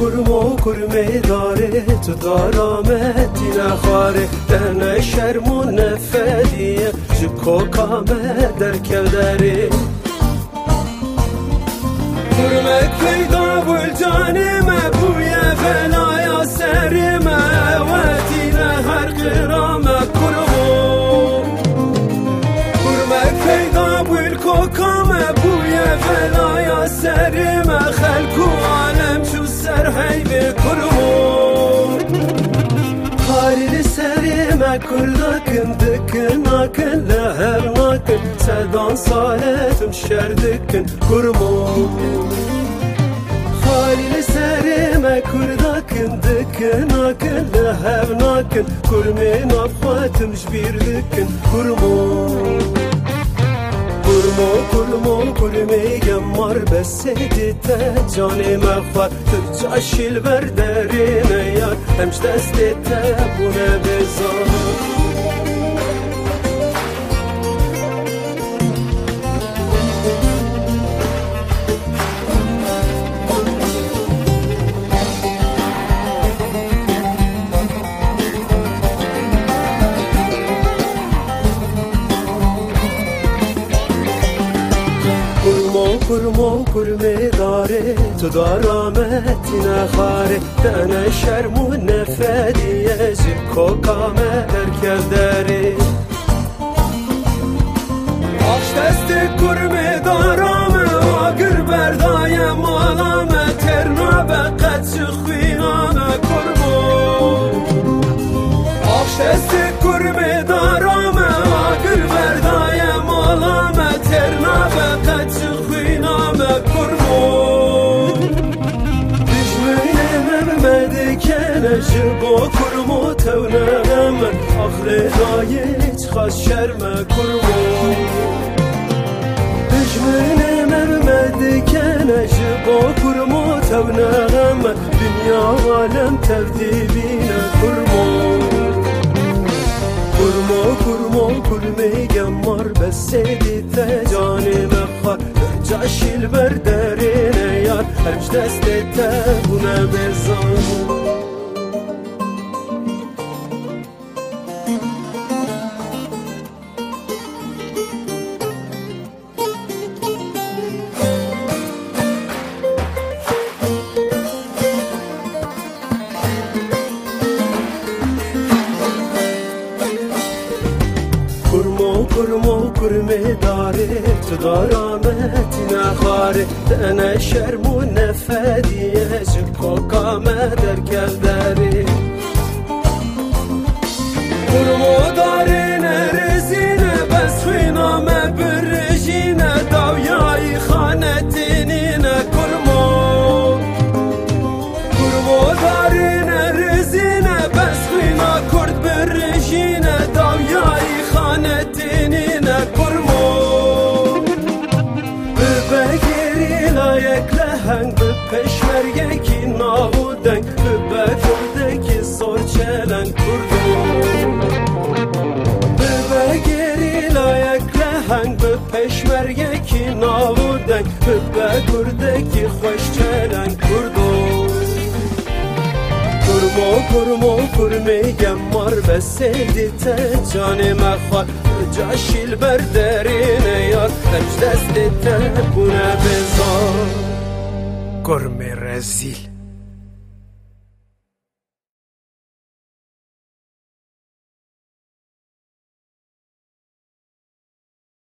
کرمو کرمه داره تو دارامتی نخواره دهنه شرمون نفدیه جکو کامه در کدره کرمک پیدا بول جانمه بوی بلایا سرمه وطینه هر قرامه کرمو کرمک پیدا بول کوکامه بوی بلایا سرمه خلکو عالم شو سر حیب کرمو خارل سرمه کردکن دکن ناکن لهر ناکن سدان سالتم شردکن کرمو خارل سرمه کردکن دکن ناکن لهر ناکن کرمه نافخاتم جبیر دکن کرمو کرمو کرمه گمار بسیدی تا جان مخواد تو جاشیل برداری نیاد همش دستی تا بونه بزار کرمو کرمه داره تو دارامتی نخاره دهنه شرمون نفدیه جکو کامه درکل داره آش دست کرمه دارامه آگر بردایم مالامه ترنا بقت شخوینامه کرمو آش دست کرمه دارامه آگر بردایم مالامه ترنا بقت شخوینامه کرمو دشمنم مدکنه جبا کرمو تونم آخر نایج خواست شرمه کرمو دشمنم مدکنه جبا کرمو تونم دنیا عالم تبدیبینه کرمو کرمو کرمه گمار بسیدی تا جان مخواد جاشیل برداری نیاد هرچ دست تا بونه بزان کرمو کرمه داره تو دارامتی نخاره دهنه شرمون نفدیه جکو کامه درکل داره کرمو داره نرزینه بس خوینامه برژینه داویای خانتینینه کرمو داره نرزینه بس خوینا کرد برژینه داویای خانتینینه کرمو ببگیری لایک لهنگ به پشمرگه کی نابودنگ ببگرده کی سور چلنگ کردو ببگیری لایک لهنگ به پشمرگه کی نابودنگ ببگرده کی خوش چلنگ کردو کرمو کرمه گمار بسیدی تا جان مخواد جاشیل برداری نیاد همش دست تا بونه بزار کرمه رزیل